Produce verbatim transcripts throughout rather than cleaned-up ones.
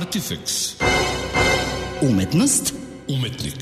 Artifex. Umetnost. Umetnik.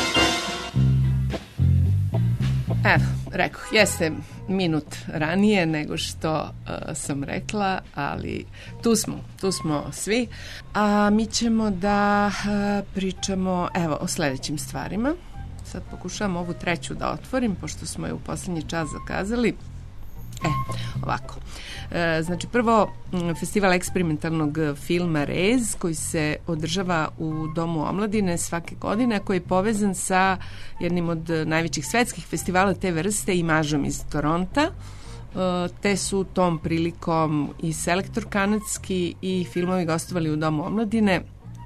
Evo, rekao, jeste minut ranije nego što uh, sam rekla, ali tu smo, tu smo svi. A mi ćemo da uh, pričamo, evo, o sledećim stvarima. Sad pokušavam ovu treću da otvorim, pošto smo je u poslednji čas zakazali. E, ovako. E, znači, prvo, festival eksperimentalnog filma Rez, koji se održava u Domu omladine svake godine, koji je povezan sa jednim od najvećih svetskih festivala te vrste, Imažom iz Toronta. E, te su tom prilikom i selektor kanadski i filmovi gostovali u Domu omladine.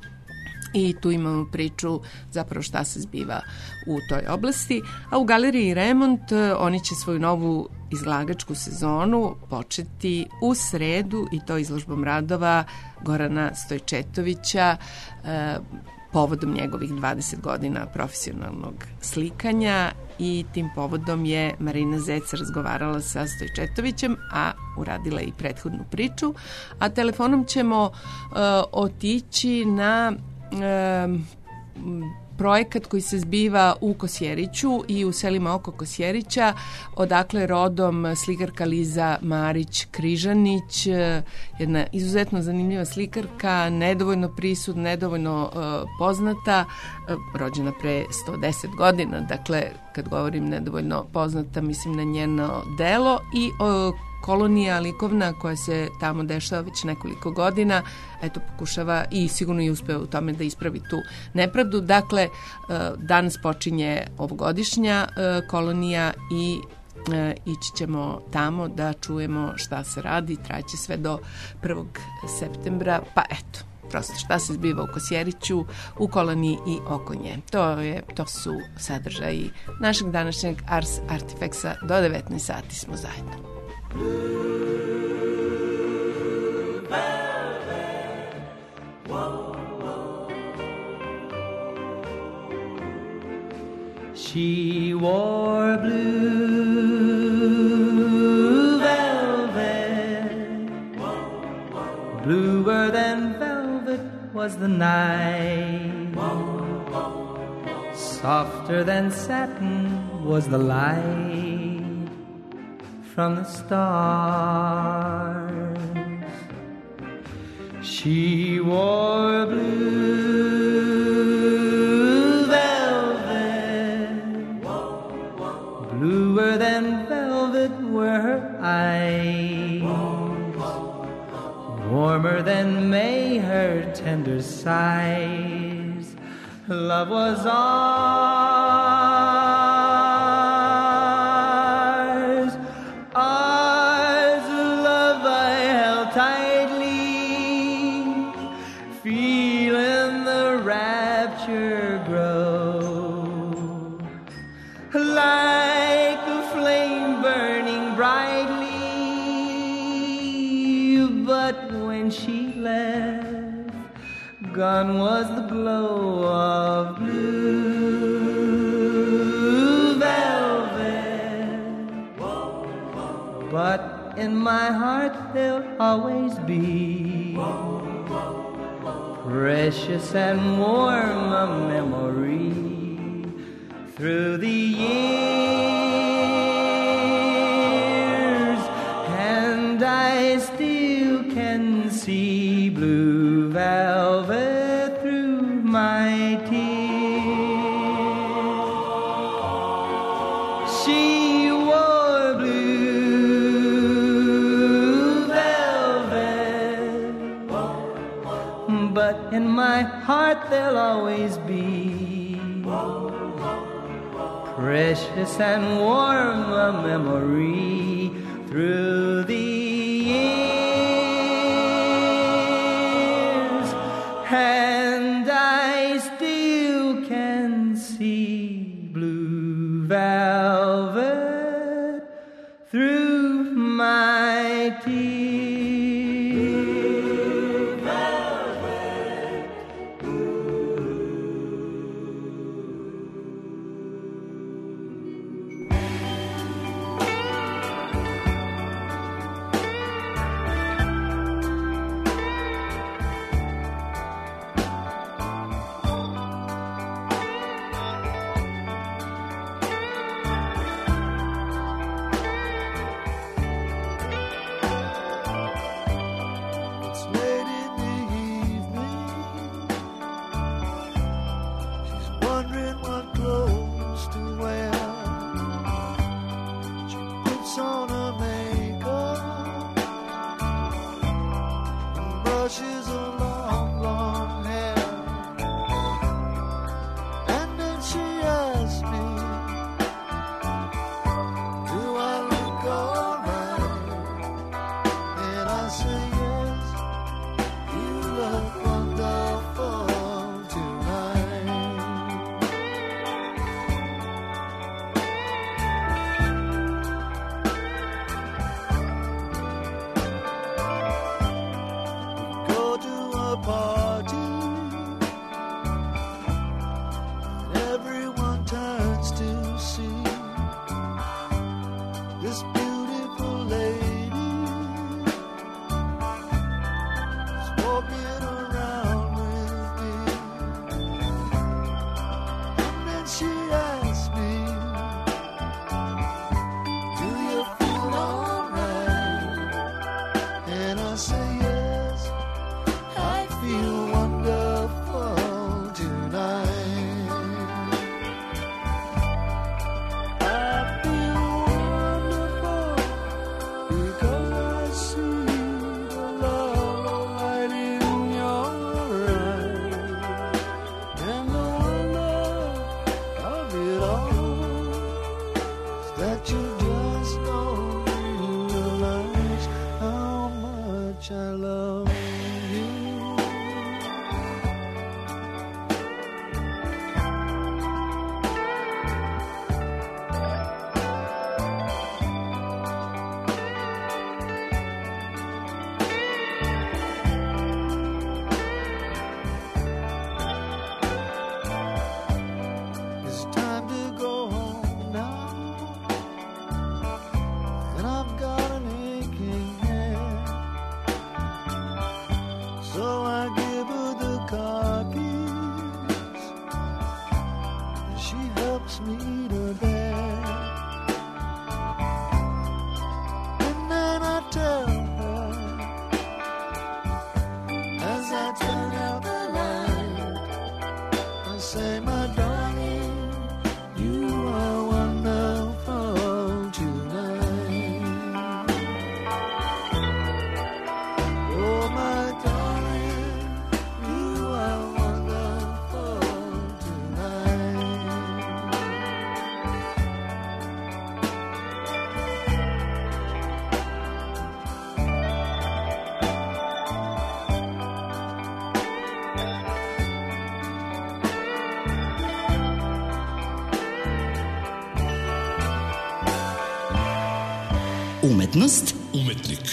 I tu imamo priču zapravo šta se zbiva u toj oblasti. A u galeriji Remont oni će svoju novu izlagačku sezonu početi u sredu, i to izložbom radova Gorana Stojčetovića, eh, povodom njegovih dvadeset godina profesionalnog slikanja, i tim povodom je Marina Zec razgovarala sa Stojčetovićem, a uradila i prethodnu priču. A telefonom ćemo eh, otići na Um, projekat koji se zbiva u Kosjeriću i u selima oko Kosjerića, odakle rodom slikarka Liza Marić-Križanić, jedna izuzetno zanimljiva slikarka, nedovoljno prisutna, nedovoljno uh, poznata, uh, rođena pre sto deset godina, dakle, kad govorim nedovoljno poznata, mislim na njeno delo, i uh, kolonija likovna koja se tamo dešava već nekoliko godina, eto, pokušava i sigurno je uspeo u tome da ispravi tu nepravdu. Dakle, danas počinje ovogodišnja kolonija i ići ćemo tamo da čujemo šta se radi, traće sve do prvog septembra, pa eto, prosto šta se zbiva u Kosjeriću, u koloniji i oko nje. To, je, to su sadržaji našeg današnjeg Ars Artifexa. Do devetnaest sati smo zajedno. She wore blue velvet, bluer than velvet was the night, softer than satin was the light from the stars. She wore blue velvet, bluer than velvet were her eyes, warmer than May her tender sighs. Love was ours, ours, love I held tightly, feeling the rapture grow, like a flame burning brightly. But when she left, gone was the glow of blue velvet. But in my heart there'll always be precious and warm a memory through the years, and I still can see blue velvet through my tears. She wore blue velvet, but in my heart there'll always be precious and warm a memory through the years, and I still can see blue velvet through my tears. beautiful lady is walking around with me. And then she asked me, do you feel alright? And I say yes, I feel wonderful tonight. Umetnost, umetnik.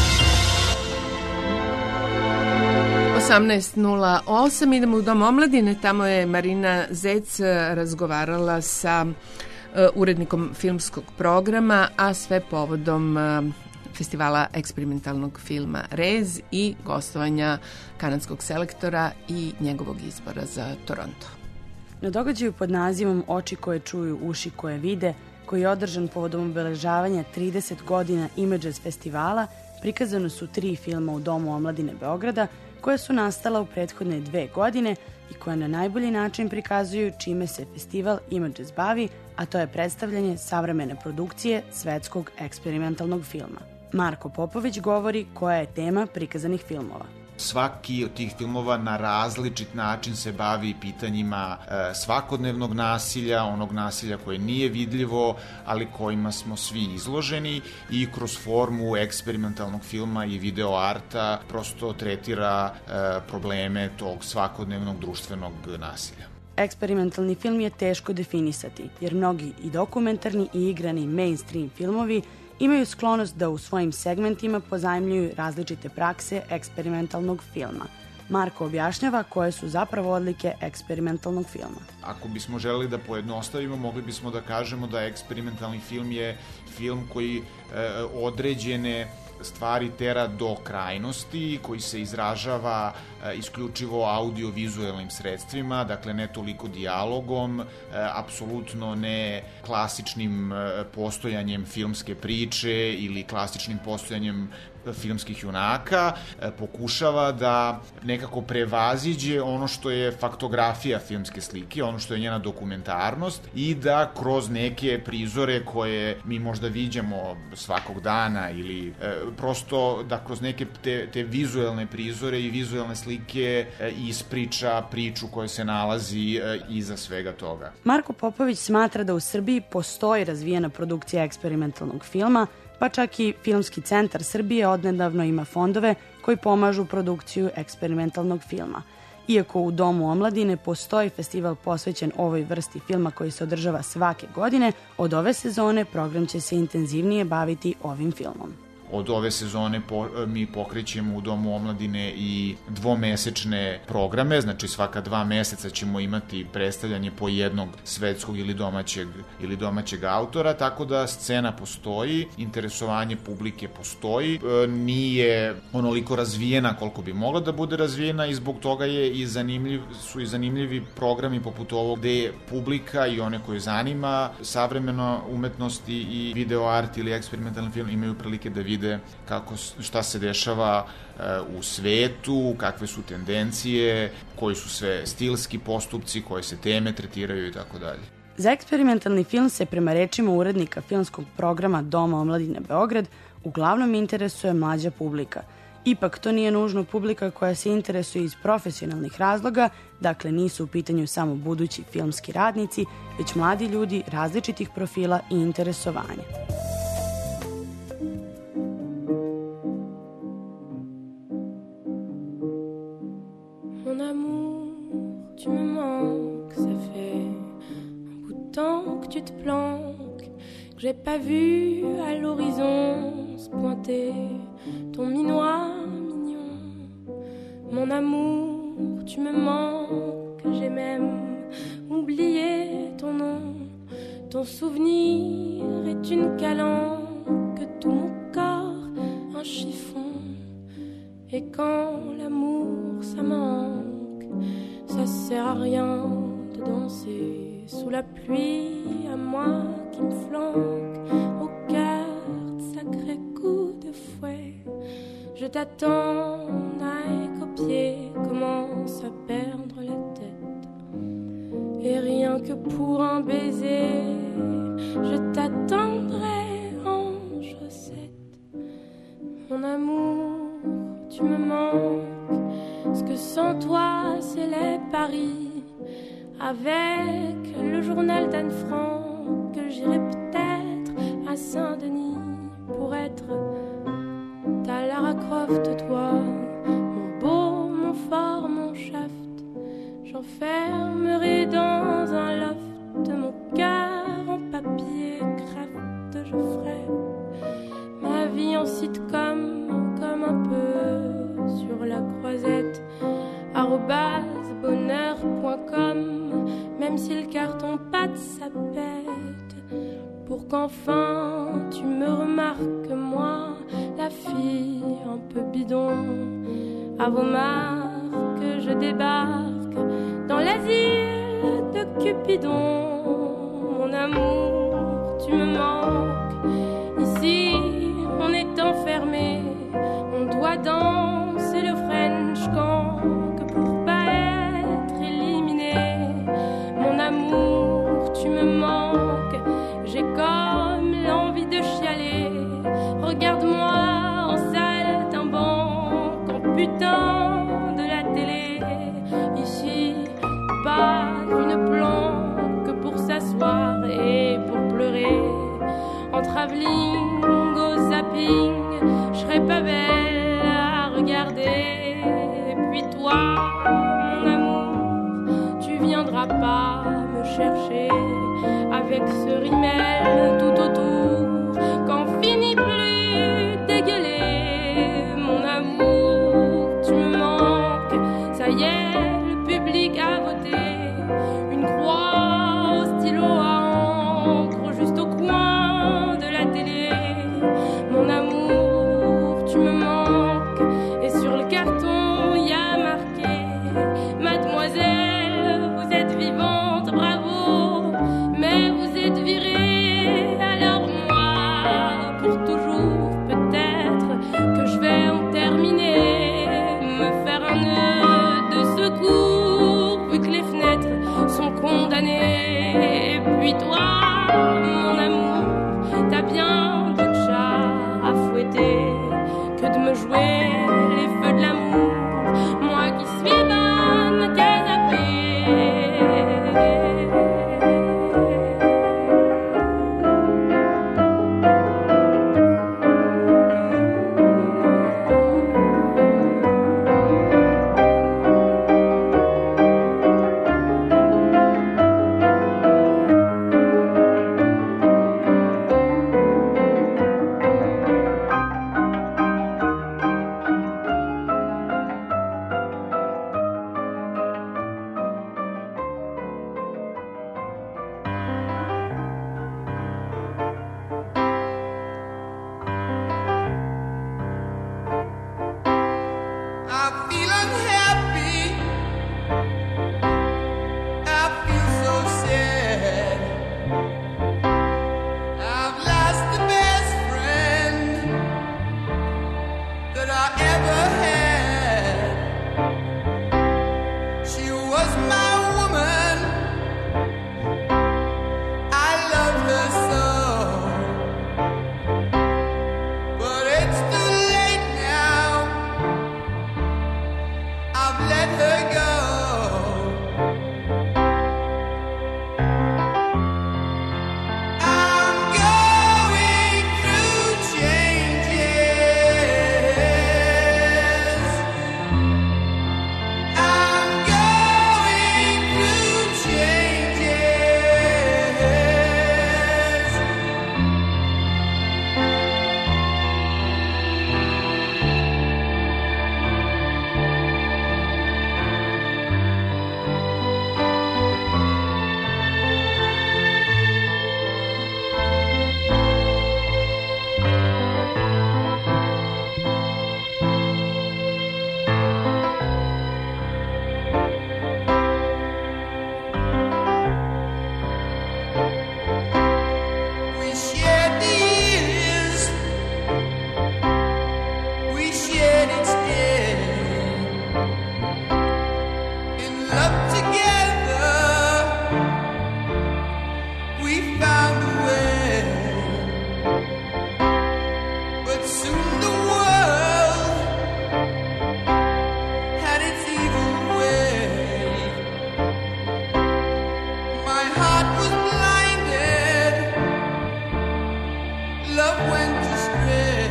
osamnaest nula osam, idemo u Dom omladine, tamo je Marina Zec razgovarala sa uh, urednikom filmskog programa, a sve povodom uh, festivala eksperimentalnog filma Rez i gostovanja kanadskog selektora i njegovog izbora za Toronto. Na događaju pod nazivom Oči koje čuju, uši koje vide, koji je održan povodom obeležavanja trideset godina Images festivala, prikazano su tri filma u Domu omladine Beograda, koja su nastala u prethodne dve godine i koja na najbolji način prikazuju čime se festival Images bavi, a to je predstavljanje savremene produkcije svetskog eksperimentalnog filma. Marko Popović govori koja je tema prikazanih filmova. Svaki od tih filmova na različit način se bavi pitanjima e, svakodnevnog nasilja, onog nasilja koje nije vidljivo, ali kojima smo svi izloženi, i kroz formu eksperimentalnog filma i video arta prosto tretira e, probleme tog svakodnevnog društvenog nasilja. Eksperimentalni film je teško definisati, jer mnogi i dokumentarni i igrani mainstream filmovi imaju sklonost da u svojim segmentima pozajmljuju različite prakse eksperimentalnog filma. Marko objašnjava koje su zapravo odlike eksperimentalnog filma. Ako bismo želeli da pojednostavimo, mogli bismo da kažemo da eksperimentalni film je film koji e, određene stvari tera do krajnosti, koji se izražava e, isključivo audio-vizuelnim sredstvima, dakle ne toliko dijalogom, e, apsolutno ne klasičnim e, postojanjem filmske priče ili klasičnim postojanjem filmskih junaka, e, pokušava da nekako prevaziđe ono što je faktografija filmske slike, ono što je njena dokumentarnost, i da kroz neke prizore koje mi možda viđamo svakog dana ili e, prosto da kroz neke te, te vizuelne prizore i vizuelne slike e, ispriča priču koja se nalazi e, iza svega toga. Marko Popović smatra da u Srbiji postoji razvijena produkcija eksperimentalnog filma, pa čak i Filmski centar Srbije odnedavno ima fondove koji pomažu produkciju eksperimentalnog filma. Iako u Domu omladine postoji festival posvećen ovoj vrsti filma koji se održava svake godine, od ove sezone program će se intenzivnije baviti ovim filmom. od ove sezone po, mi pokrećemo u Domu omladine i dvomesečne programe, znači svaka dva meseca ćemo imati predstavljanje po jednog svetskog ili domaćeg, ili domaćeg autora, tako da scena postoji, interesovanje publike postoji, e, nije onoliko razvijena koliko bi mogla da bude razvijena i zbog toga je i zanimljiv, su i zanimljivi programi poput ovog gde publika i one koje zanima savremeno umetnost i video art ili eksperimentalni film imaju prilike da vide kako, šta se dešava u svetu, kakve su tendencije, koji su sve stilski postupci, koje se teme tretiraju i tako dalje. Za eksperimentalni film se prema rečima urednika filmskog programa Doma omladine Beograd uglavnom interesuje mlađa publika. Ipak to nije nužno publika koja se interesuje iz profesionalnih razloga, dakle nisu u pitanju samo budući filmski radnici, već mladi ljudi različitih profila i interesovanja. Mon amour, tu me manques, ça fait un bout de temps que tu te planques, que j'ai pas vu à l'horizon se pointer ton minois mignon. Mon amour, tu me manques, j'ai même oublié ton nom. Ton souvenir est une calanque, tout mon corps un chiffon. Et quand l'amour ça manque, ça sert à rien de danser sous la pluie, à moi qui me flanque au cœur de sacrés coups de fouet. Je t'attends, Nike aux pieds, commence à perdre la tête. Et rien que pour un baiser, je t'attendrai en chaussettes. Mon amour, tu me manques, ce que sans toi c'est les paris. Avec le journal d'Anne Frank, que j'irai peut-être à Saint-Denis pour être ta Lara Croft, toi, mon beau, mon fort, mon shaft. J'enfermerai dans un loft mon cœur en papier craft. Je ferai ma vie en sitcom, comme un peu sur la croisette, arrobase bonheur point com. Même si le carton pâte ça pète, pour qu'enfin tu me remarques, moi, la fille un peu bidon, à vos marques je débarque dans l'asile de Cupidon. Mon amour, tu me manques, ici on est enfermé, on doit danser le French can que pour pas être éliminé. Mon amour, tu me manques, j'ai comme l'envie de chialer. Regarde-moi en saltimbanque, en putain de la télé. Ici, pas une planque pour s'asseoir et pour pleurer. En travelling au zapping, je serais pas belle à regarder. Et puis toi, mon amour, tu viendras pas me chercher avec ce rimel tout autour, qu'en finit plus dégueuler. Mon amour, tu me manques, ça y est, le public a voté. Une croix au stylo à encre juste au coin de la télé. Mon amour, tu me manques, et sur le carton y a marqué: Mademoiselle, vous êtes vivante, bravo, mais vous êtes virée, alors moi, pour toujours, peut-être que je vais en terminer, me faire un nœud de secours, vu que les fenêtres sont condamnées. Et puis toi, mon amour, t'as bien d'autres chats à fouetter que de me jouer les feux de l'amour, moi qui suis bonne qu'à zapper. ever had. She was my woman. I loved her so. But it's too late now. I've let her go. I'm going through changes. I'm going through changes. We shared the years. We shared each day. In love together, we found a way. But soon the world had its evil way. My heart was blinded. Love went astray.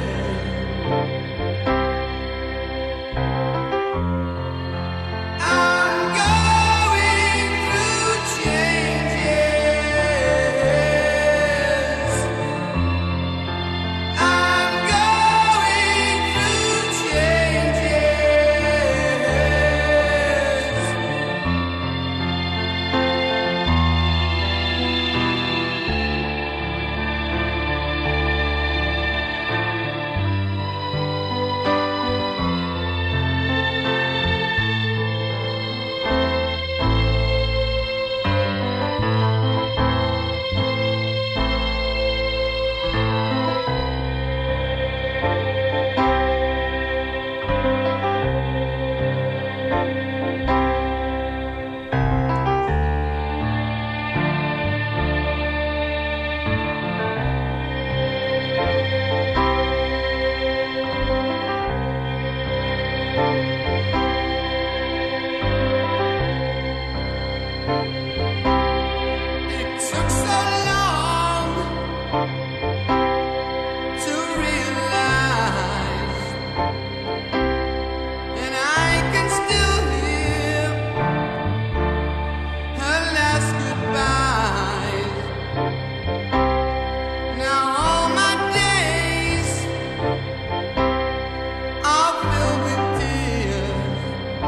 I'm going through changes. I'm going through changes. It took so long to realize, and I can still hear her last goodbyes. Now all my days are filled with tears.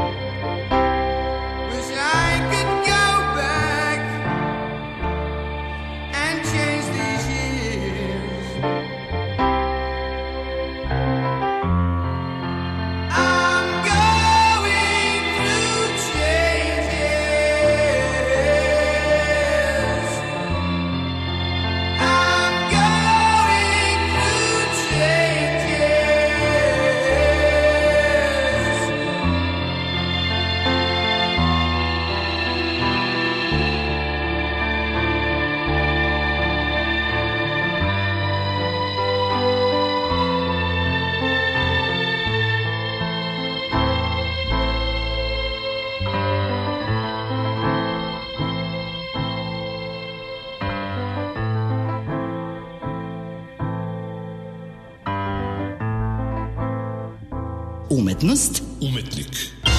Wish I could go back and change these years. I'm going through changes. I'm going through changes. Umetnost, Umetnik.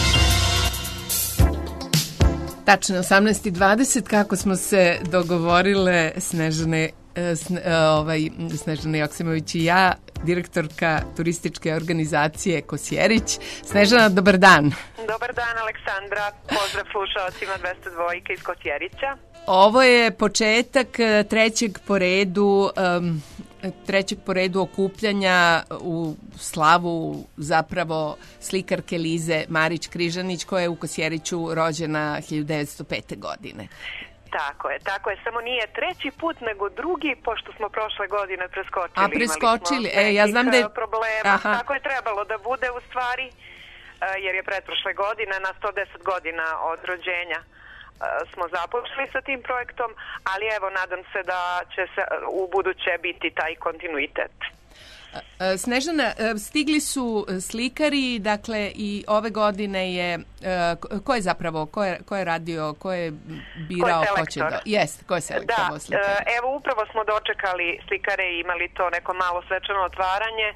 Tačno je osamnaest i dvadeset, kako smo se dogovorile Snežane, e, sne, e, ovaj, Snežana Joksimović i ja, direktorka turističke organizacije Kosjerić. Snežana, dobar dan. Dobar dan, Aleksandra. Pozdrav slušalcima dvesta dva iz Kosjerića. Ovo je početak e, trećeg po redu um, trećeg po redu okupljanja u slavu zapravo slikarke Lize Marić Križanić, koja je u Kosjeriću rođena hiljadu devetsto pete. godine. Tako je, tako je, samo nije treći put, nego drugi, pošto smo prošle godine preskočili. A, preskočili, e, ja znam da je... problema, Aha. tako je trebalo da bude u stvari, jer je pretprošle godine na sto deset godina od rođenja smo započeli sa tim projektom, ali evo, nadam se da će se u buduće biti taj kontinuitet. Snežana, stigli su slikari, dakle i ove godine je, ko je zapravo, ko je, ko je radio, ko je birao, ko, ko će da... Jeste, ko je selektovao da, slikare? Da, evo upravo smo dočekali slikare i imali to neko malo svečano otvaranje.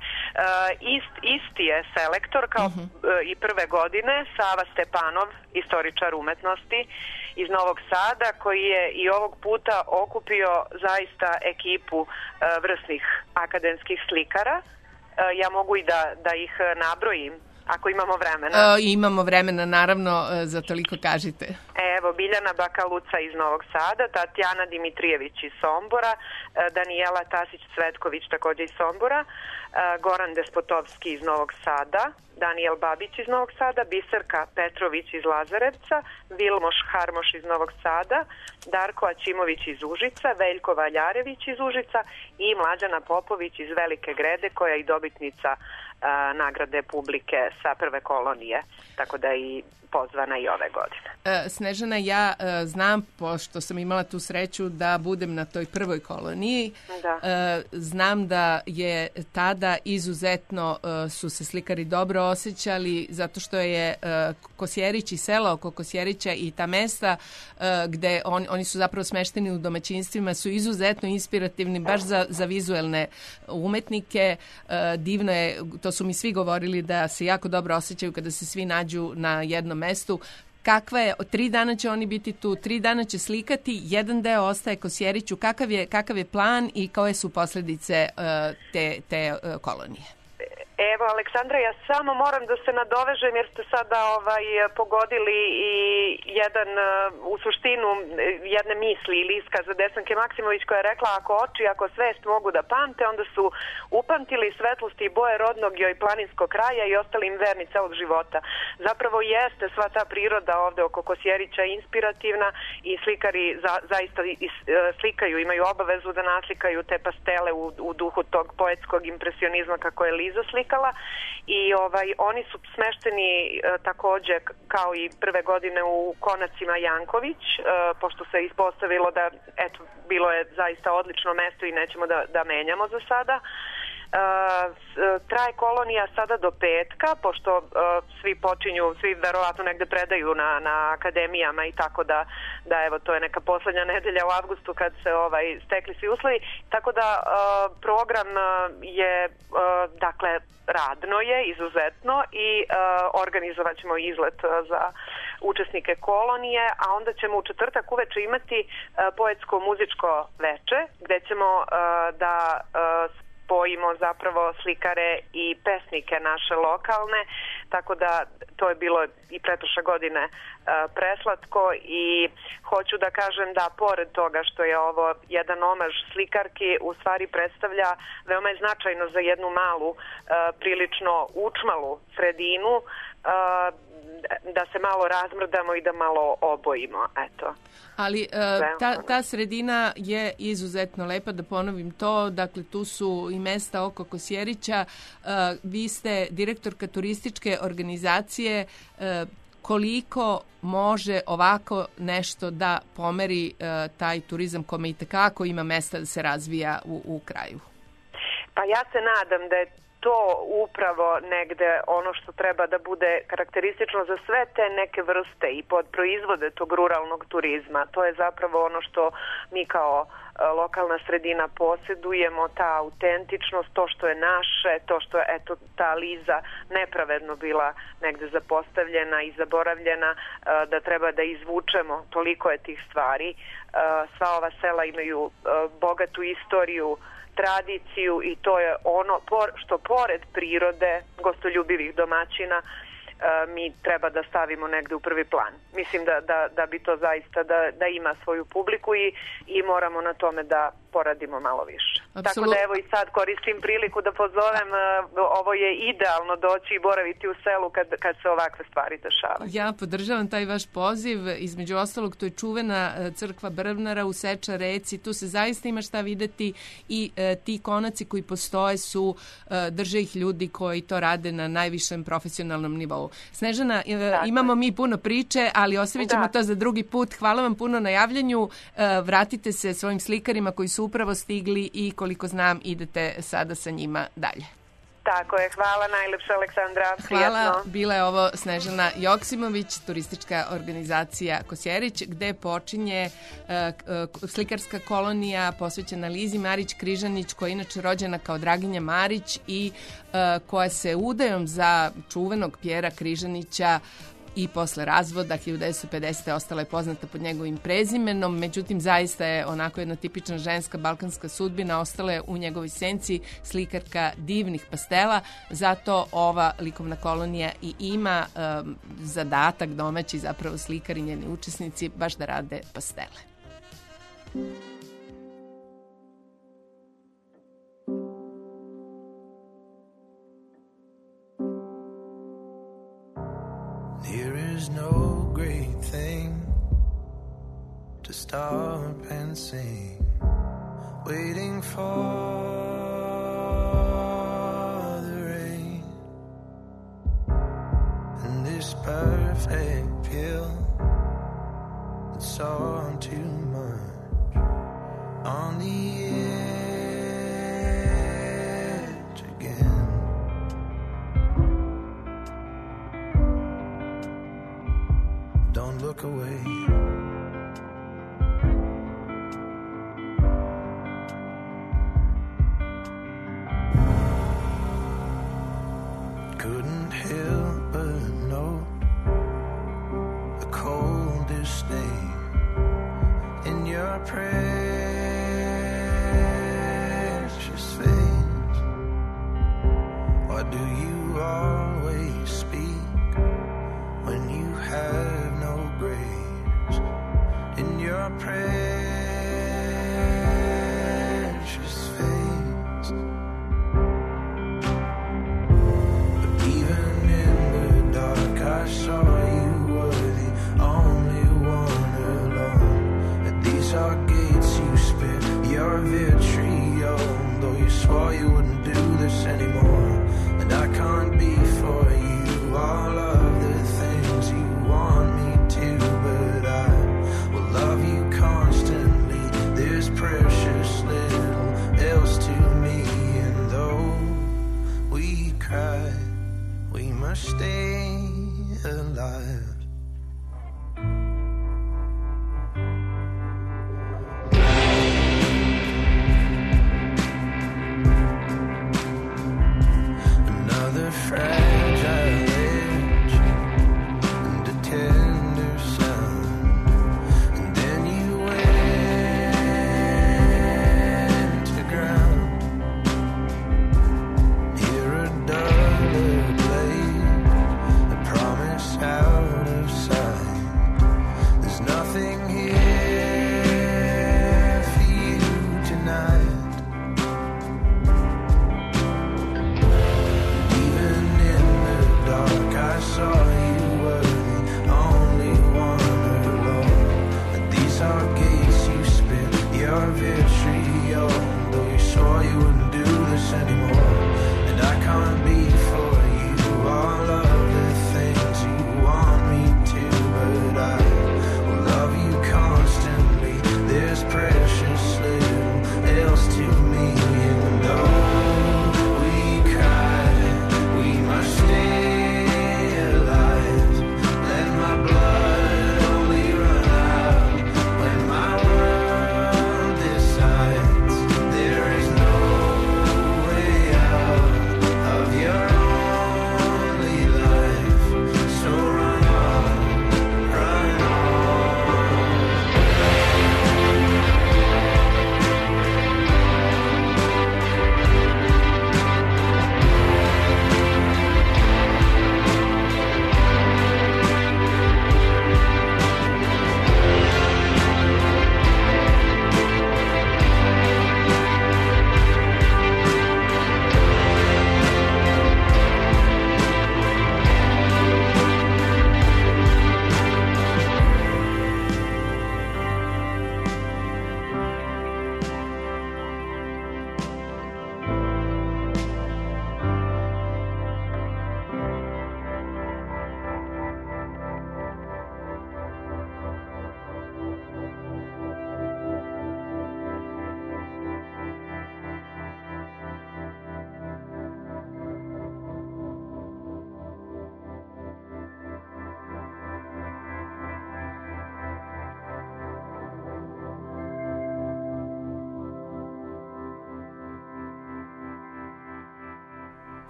Ist, isti je selektor kao uh-huh. i prve godine, Sava Stepanov, istoričar umetnosti iz Novog Sada, koji je i ovog puta okupio zaista ekipu uh, vrsnih akademskih slikara. Uh, ja mogu i da, da ih nabrojim, ako imamo vremena. Uh, imamo vremena, naravno, uh, za toliko kažite. Evo, Biljana Bakaluca iz Novog Sada, Tatjana Dimitrijević iz Sombora, uh, Danijela Tasić-Cvetković također iz Sombora, uh, Goran Despotovski iz Novog Sada, Danijel Babić iz Novog Sada, Biserka Petrović iz Lazarevca, Vilmoš Harmoš iz Novog Sada, Darko Aćimović iz Užica, Veljko Valjarević iz Užica i Mlađana Popović iz Velike Grede, koja je i dobitnica a, nagrade publike sa prve kolonije, tako da je i pozvana i ove godine. E, Snežana, ja e, znam, pošto sam imala tu sreću da budem na toj prvoj koloniji, da. E, znam da je tada izuzetno e, su se slikari dobro osjećali, zato što je e, Kosjerić i sela oko Kosjerića i ta mesta e, gde on, oni su zapravo smešteni u domaćinstvima su izuzetno inspirativni baš za, za vizuelne umetnike. E, divno je, to su mi svi govorili da se jako dobro osjećaju kada se svi nađu na jednom mestu. Kakva je, tri dana će oni biti tu, tri dana će slikati, jedan deo ostaje Kosjeriću. Kakav je, kakav je plan i koje su posljedice uh, te, te uh, kolonije? Evo, Aleksandra, ja samo moram da se nadovežem jer ste sada ovaj, pogodili i jedan, u suštinu jedne misli ili iskaza Desanke Maksimović koja je rekla ako oči, ako svest mogu da pamte, onda su upamtili svetlosti i boje rodnog joj planinskog kraja i ostali im verni celog života. Zapravo jeste sva ta priroda ovde oko Kosjerića inspirativna i slikari za, zaista is, slikaju, imaju obavezu da naslikaju te pastele u, u duhu tog poetskog impresionizma kako je Liza slika. I ovaj, oni su smešteni e, takođe kao i prve godine u Konacima Janković, e, pošto se ispostavilo da eto, bilo je zaista odlično mesto i nećemo da, da menjamo za sada. Uh, traje kolonija sada do petka, pošto uh, svi počinju, svi verovatno negde predaju na, na akademijama i tako da, da evo to je neka poslednja nedelja u avgustu kad se ovaj stekli svi uslovi, tako da uh, program je uh, dakle radno je izuzetno i uh, organizovat ćemo izlet za učesnike kolonije, a onda ćemo u četvrtak uveče imati uh, poetsko-muzičko veče gde ćemo uh, da uh, spojimo zapravo slikare i pesnike naše lokalne, tako da to je bilo i pretprošle godine uh, preslatko i hoću da kažem da pored toga što je ovo jedan omaž slikarki, u stvari predstavlja veoma je značajno za jednu malu, uh, prilično učmalu sredinu, uh, da se malo razmrdamo i da malo obojimo, eto. Ali uh, ta, ta sredina je izuzetno lepa, da ponovim to, dakle tu su i mesta oko Kosjerića, uh, vi ste direktorka turističke organizacije, uh, koliko može ovako nešto da pomeri uh, taj turizam kome i tekako ima mesta da se razvija u, u kraju? Pa ja se nadam da je to upravo negde ono što treba da bude karakteristično za sve te neke vrste i podproizvode tog ruralnog turizma. To je zapravo ono što mi kao lokalna sredina posjedujemo, ta autentičnost, to što je naše, to što je eto ta Liza nepravedno bila negde zapostavljena i zaboravljena, da treba da izvučemo, toliko je tih stvari. Sva ova sela imaju bogatu istoriju, tradiciju i to je ono što pored prirode, gostoljubivih domaćina, mi treba da stavimo negde u prvi plan. Mislim da, da, da bi to zaista da, da ima svoju publiku i, i moramo na tome da, poradimo malo više. Apsolut... Tako da evo i sad koristim priliku da pozovem, ovo je idealno doći i boraviti u selu kad, kad se ovakve stvari dešavaju. Ja podržavam taj vaš poziv, između ostalog to je čuvena crkva Brvnara u Seča reci, tu se zaista ima šta videti i e, ti konaci koji postoje su, e, drže ih ljudi koji to rade na najvišem profesionalnom nivou. Snežana, e, imamo mi puno priče, ali ostavit ćemo to za drugi put. Hvala vam puno na javljanju, e, vratite se svojim slikarima koji su upravo stigli i koliko znam idete sada sa njima dalje. Tako je, hvala najlepša Aleksandra. Hvala, Prijetno. bila je ovo Snežana Joksimović, turistička organizacija Kosjerić, gde počinje uh, uh, slikarska kolonija posvećena Lizi Marić Križanić, koja je inače rođena kao Draginja Marić i uh, koja se udajom za čuvenog Pjera Križanića i posle razvoda hiljadu devetsto pedesete. ostala je poznata pod njegovim prezimenom, međutim zaista je onako jedna tipična ženska balkanska sudbina, ostala je u njegovoj senci slikarka divnih pastela, zato ova likovna kolonija i ima um, zadatak domaći zapravo slikari i njeni učesnici baš da rade pastele. There is no great thing to stop and sing, waiting for the rain, and this perfect pill, it's all too much on the edge again. Don't look away. Couldn't help but note the cold disdain in your precious face. Why do you always speak when you have no grace in your precious face? But even in the dark I saw you were the only one alone. At these are gates you spit your vitriol, though you swore you wouldn't do this anymore. And I can't be for you all of the things you want me to, but I will love you constantly. There's precious little else to me, and though we cry, we must stay alive. Another fragile edge and a tender sound, and then you went to ground. Hear a duller blade, a promise out of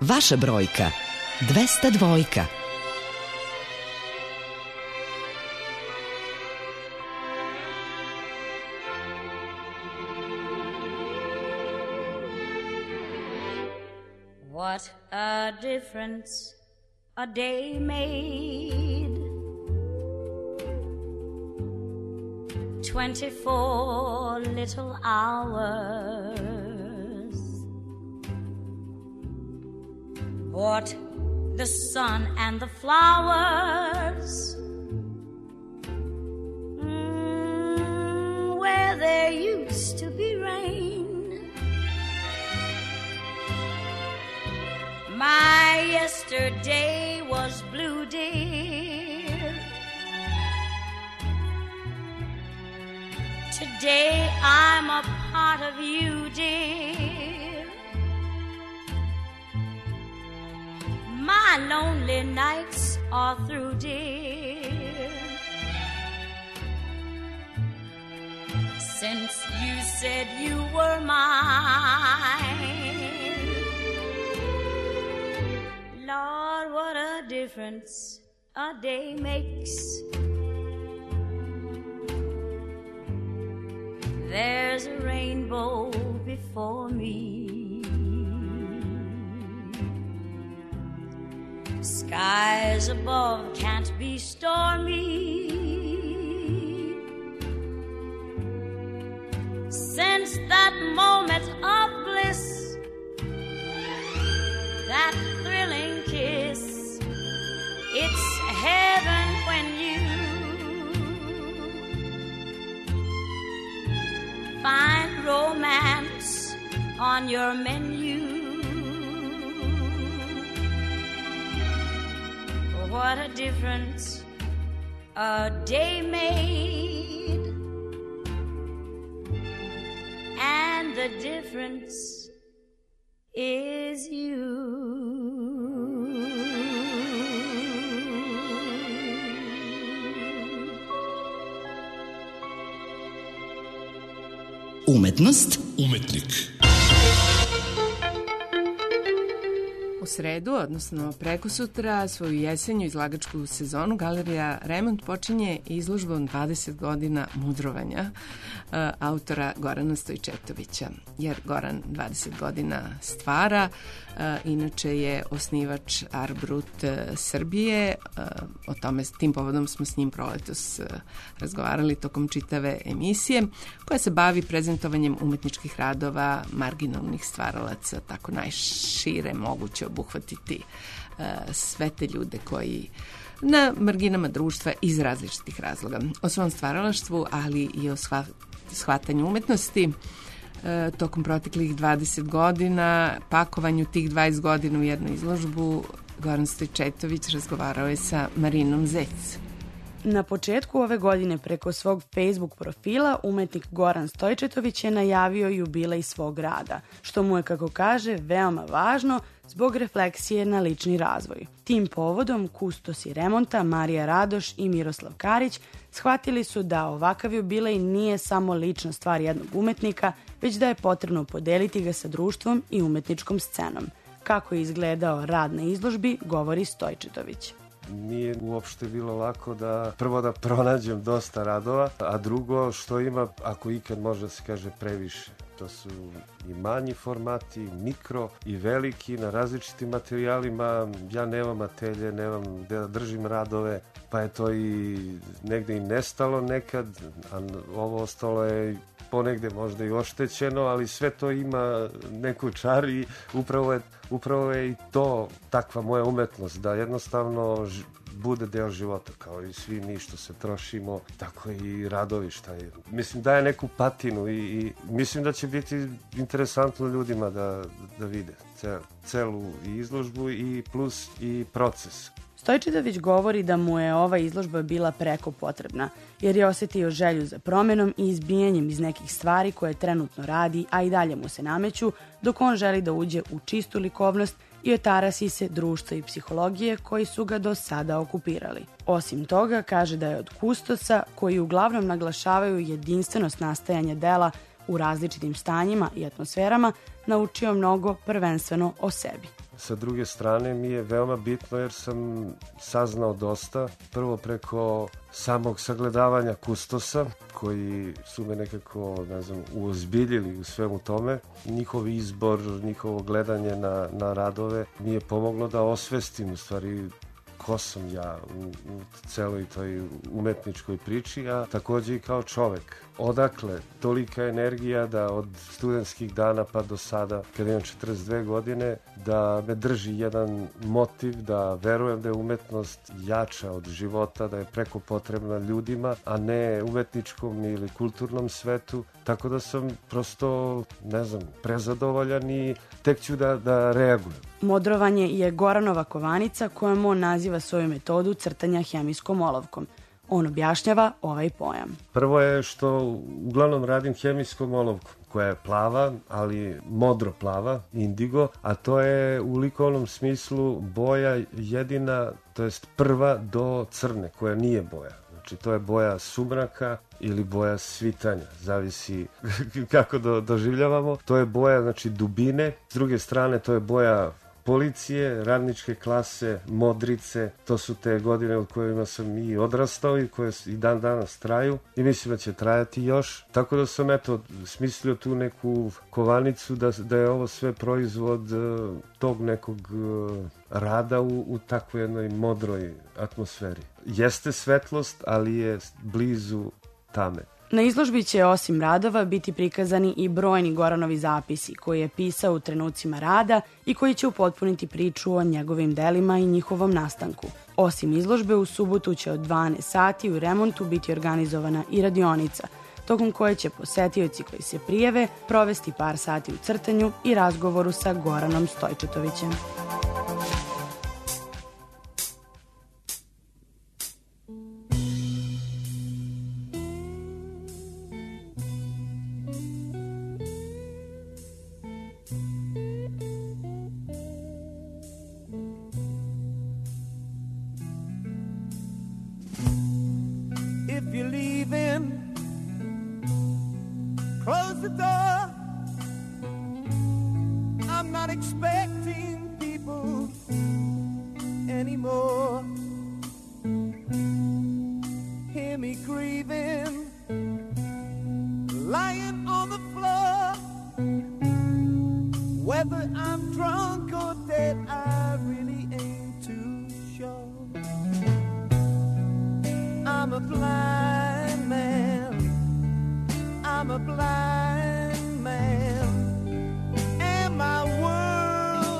Vaša brojka. dvesta dvojka. What a difference a day made. Twenty-four little hours. What the sun and the flowers. Mm, where there used to be rain. My yesterday was blue, dear. Today I'm a part of you, dear. My lonely nights are through, dear. Since you said you were mine. Lord, what a difference a day makes. There's a rainbow before me. Skies above can't be stormy. Since that moment of bliss, that thrilling kiss, it's heaven when you find romance on your menu. What a difference a day made, and the difference is you. Umetnost. Umetnik. U sredu, odnosno prekosutra, svoju jesenju izlagačku sezonu Galerija Remont počinje izložbom dvadeset godina mudrovanja uh, autora Gorana Stojčetovića, jer Goran dvadeset godina stvara, uh, inače je osnivač Art Brut uh, Srbije, uh, o tome, tim povodom smo s njim proletos uh, razgovarali tokom čitave emisije, koja se bavi prezentovanjem umetničkih radova marginalnih stvaralaca, tako najšire moguće obuhvatiti uh, sve te ljude koji na marginama društva iz različitih razloga. O svom stvaralaštvu, ali i o shva, shvatanju umetnosti uh, tokom proteklih dvadeset godina, pakovanju tih dvadeset godina u jednu izložbu, Goran Stojčetović razgovarao je sa Marinom Zec. Na početku ove godine preko svog Facebook profila umetnik Goran Stojčetović je najavio jubilej svog rada, što mu je, kako kaže, veoma važno zbog refleksije na lični razvoj. Tim povodom kustosi remonta Marija Radoš i Miroslav Karić shvatili su da ovakav jubilej nije samo lična stvar jednog umetnika, već da je potrebno podeliti ga sa društvom i umetničkom scenom. Kako je izgledao rad na izložbi, govori Stojčetović. Nije uopšte bilo lako da prvo da pronađem dosta radova, a drugo što ima, ako ikad može da se kaže, previše. To su i manji formati, mikro i veliki, na različitim materijalima. Ja nemam atelje, nemam gde da držim radove, pa je to i negde i nestalo nekad, a ovo ostalo je ponegde možda i oštećeno, ali sve to ima neku čar i upravo je, upravo je i to takva moja umetnost, da jednostavno ž, bude deo života, kao i svi mi što se trošimo, tako i radovi šta je. Mislim, daje neku patinu i, i mislim da će biti interesantno ljudima da, da vide cel, celu izložbu i plus i proces. Stojčetović govori da mu je ova izložba bila preko potrebna, jer je osetio želju za promenom i izbijanjem iz nekih stvari koje trenutno radi, a i dalje mu se nameću, dok on želi da uđe u čistu likovnost i otarasi se društva i psihologije koji su ga do sada okupirali. Osim toga, kaže da je od kustosa, koji uglavnom naglašavaju jedinstvenost nastajanja dela u različitim stanjima i atmosferama, naučio mnogo prvenstveno o sebi. Sa druge strane mi je veoma bitno jer sam saznao dosta. Prvo preko samog sagledavanja kustosa koji su me nekako, ne znam, uozbiljili u svemu tome. Njihov izbor, njihovo gledanje na, na radove mi je pomoglo da osvestim u stvari ko sam ja u, u celoj toj umetničkoj priči, a takođe i kao čovek. Odakle tolika energija da od studentskih dana pa do sada, kada imam četrdeset dve godine, da me drži jedan motiv, da verujem da je umetnost jača od života, da je preko potrebna ljudima, a ne umetničkom ili kulturnom svetu. Tako da sam prosto, ne znam, prezadovoljan i tek ću da, da reagujem. Modrovanje je Goranova kovanica kojom on naziva svoju metodu crtanja hemijskom olovkom. On objašnjava ovaj pojam. Prvo je što uglavnom radim hemijskom olovkom, koja je plava, ali modro plava, indigo, a to je u likovnom smislu boja jedina, to jest prva do crne, koja nije boja. Znači, to je boja sumraka ili boja svitanja, zavisi kako do, doživljavamo. To je boja, znači, dubine. S druge strane, to je boja policije, radničke klase, modrice, to su te godine od kojima sam i odrastao i koje i dan danas traju i mislim da će trajati još. Tako da sam eto smislio tu neku kovanicu da, da je ovo sve proizvod uh, tog nekog uh, rada u, u takvoj jednoj modroj atmosferi. Jeste svetlost, ali je blizu tame. Na izložbi će osim radova biti prikazani i brojni Goranovi zapisi koje je pisao u trenucima rada i koji će upotpuniti priču o njegovim delima i njihovom nastanku. Osim izložbe, u subotu će od dvanaest sati u Remontu biti organizovana i radionica, tokom koje će posetioci koji se prijave provesti par sati u crtanju i razgovoru sa Goranom Stojčetovićem. I'm a blind man, and my world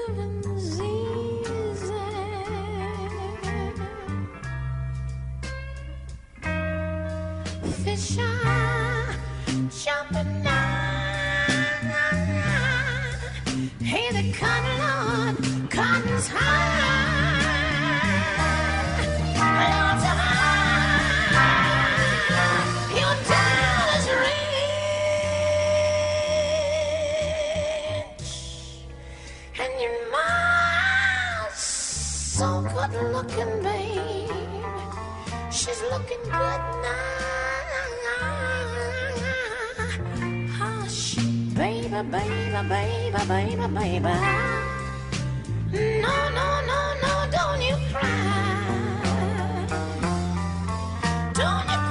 living's easy. Fish are jumping out. Hey, the cotton, Lord, cotton's high. Lord's high. Your dollar's rich, and your mom's so good looking, babe. She's looking good now. Hush, baby, baby, baby, baby, baby. No, no, no, no, don't you cry. Don't you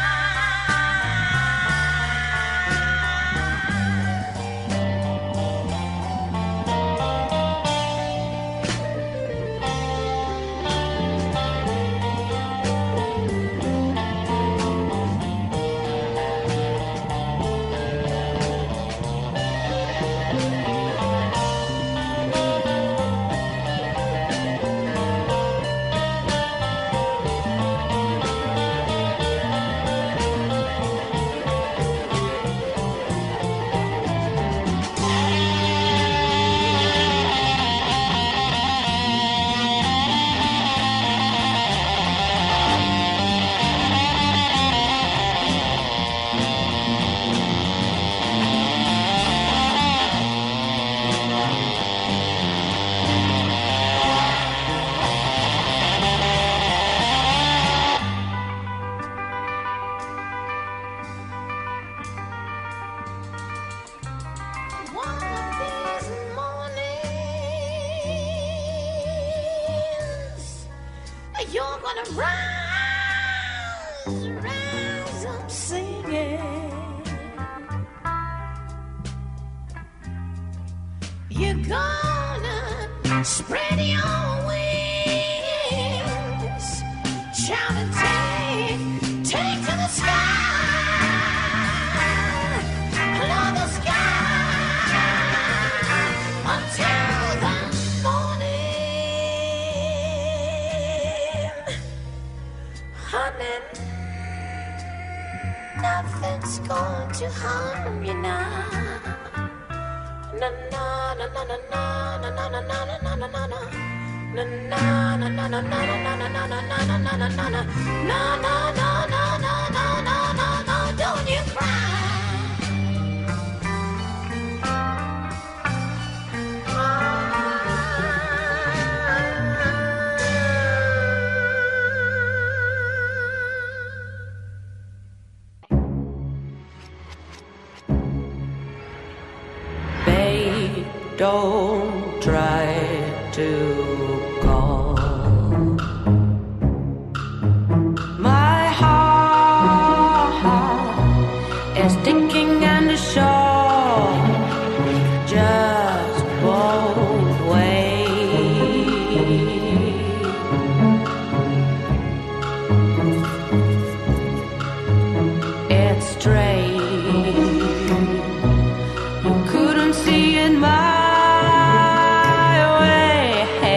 don't try to call. My heart is thinking and sure just won't wait. It's strange, you couldn't see in my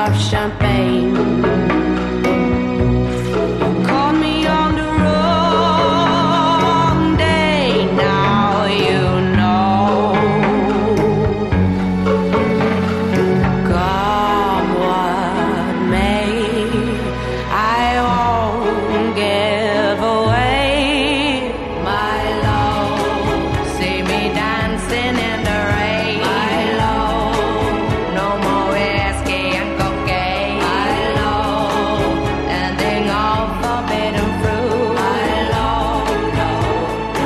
of champagne. Caught me on the wrong day, now you know. Come what may, I won't give away my love. See me dancing in the rain, my love. No more whiskey and cocaine, my love. Ending all forbidden fruit, my love, love,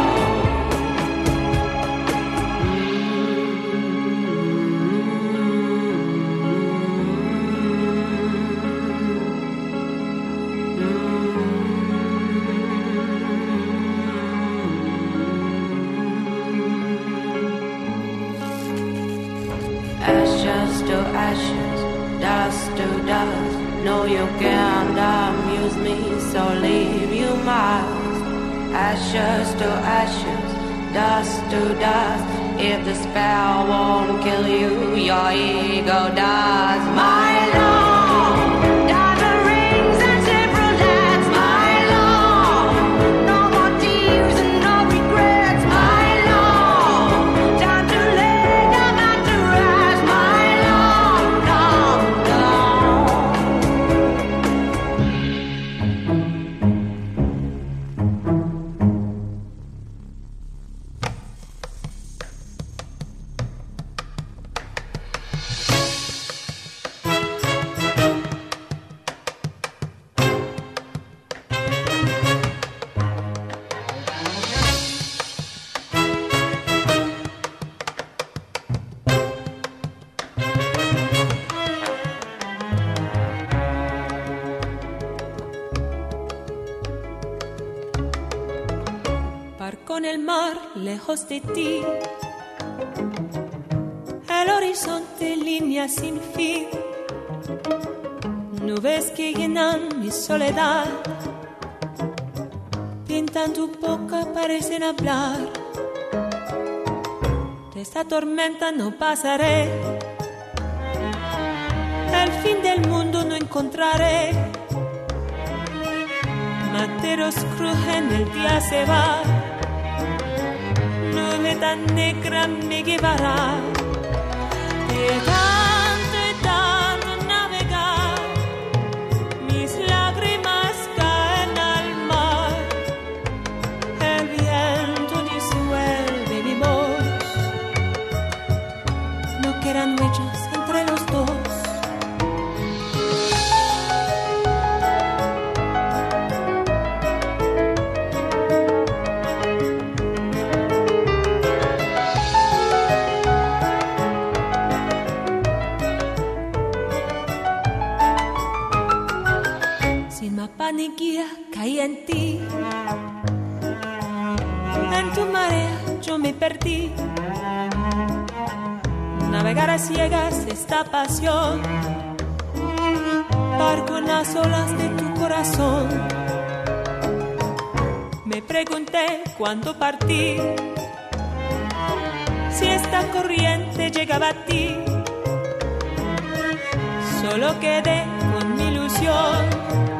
ashes to ashes, dust to dust. No, you can't amuse me, so leave you must. Ashes to ashes, dust to dust. If the spell won't kill you, your ego does. My love, diamond rings and Chevrolets, my love. No more tears and no regrets, my love. Time to lay down and to rest, my love, love, love. Barco en el mar, lejos de ti. El horizonte, línea sin fin. Nubes que llenan mi soledad. Pintan tu boca, parecen hablar. De esta tormenta no pasaré. El fin del mundo no encontraré. Materos crujen, el día se va. Nube tan negra me llevará. De tanto y tanto navegar, mis lágrimas caen al mar. El viento disuelve mi voz. No quedan huellas entre los dos. Ni guía caí en ti, en tu marea yo me perdí. Navegar a ciegas esta pasión, barco en las olas de tu corazón. Me pregunté cuándo partí, si esta corriente llegaba a ti. Solo quedé con mi ilusión,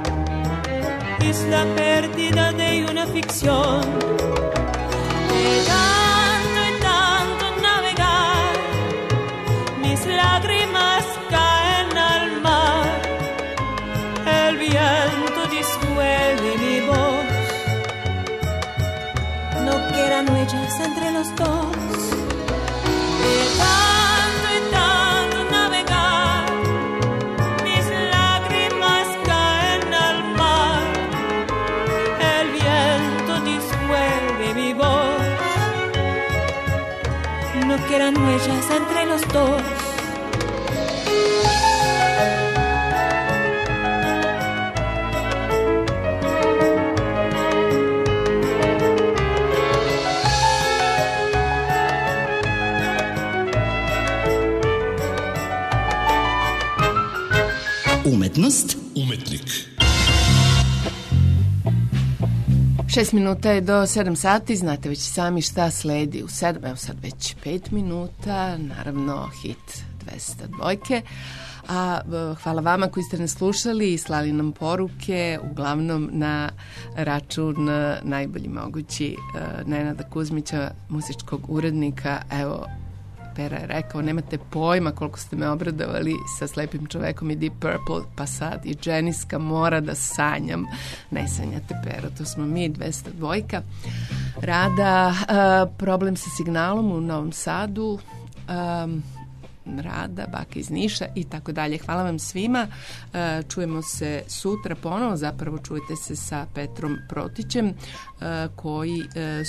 isla perdida de una ficción. De tanto y tanto navegar, mis lágrimas caen al mar. El viento disuelve mi voz. No quedan huellas entre los dos. De tanto y tanto navegar, mis lágrimas caen al mar. El viento disuelve mi voz. No quedan huellas entre los dos. Umetnost, umetnik. Šest minuta je do sedam sati, znate već sami šta sledi u sedam, evo sad već pet minuta, naravno hit dvesta dvojke. A hvala vama koji ste nas slušali i slali nam poruke, uglavnom na račun najbolji mogući Nenada Kuzmića, muzičkog urednika. Evo, Pera je rekao, nemate pojma koliko ste me obradovali sa Slepim čovekom i Deep Purple, pa sad i Dženiska mora da sanjam. Ne sanjate, Pero, to smo mi, dvesta dvojka. Rada, uh, problem sa signalom u Novom Sadu, um, Rada, baka iz Niša i tako dalje. Hvala vam svima. Čujemo se sutra ponovo, zapravo čujete se sa Petrom Protićem koji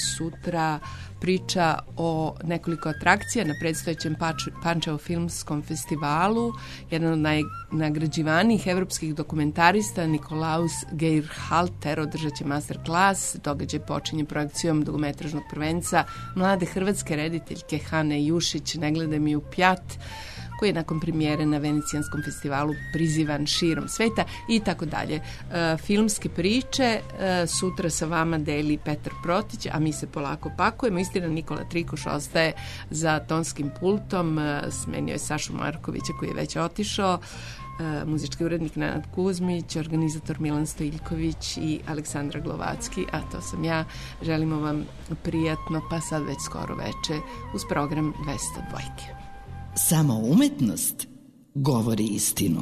sutra priča o nekoliko atrakcija na predstojećem Pančevo filmskom festivalu. Jedan od najnagrađivanijih evropskih dokumentarista Nikolaus Geirhalter održat će masterclass. Događaj počinje projekcijom dugometražnog prvenca mlade hrvatske rediteljke Hane Jušić Ne gledaj mi u pjat, koji je nakon premijere na Venecijanskom festivalu prizivan širom sveta i tako dalje. Filmske priče sutra sa vama deli Petar Protić, a mi se polako pakujemo. Istina, Nikola Trikuš ostaje za tonskim pultom, smenio je Sašu Markovića koji je već otišao, muzički urednik Nenad Kuzmić, organizator Milan Stojiljković i Aleksandra Glovacki, a to sam ja. Želimo vam prijatno, pa sad već skoro veče, uz program dvesta dvojke. Samo umetnost govori istinu.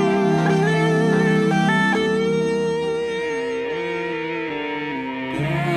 Yeah.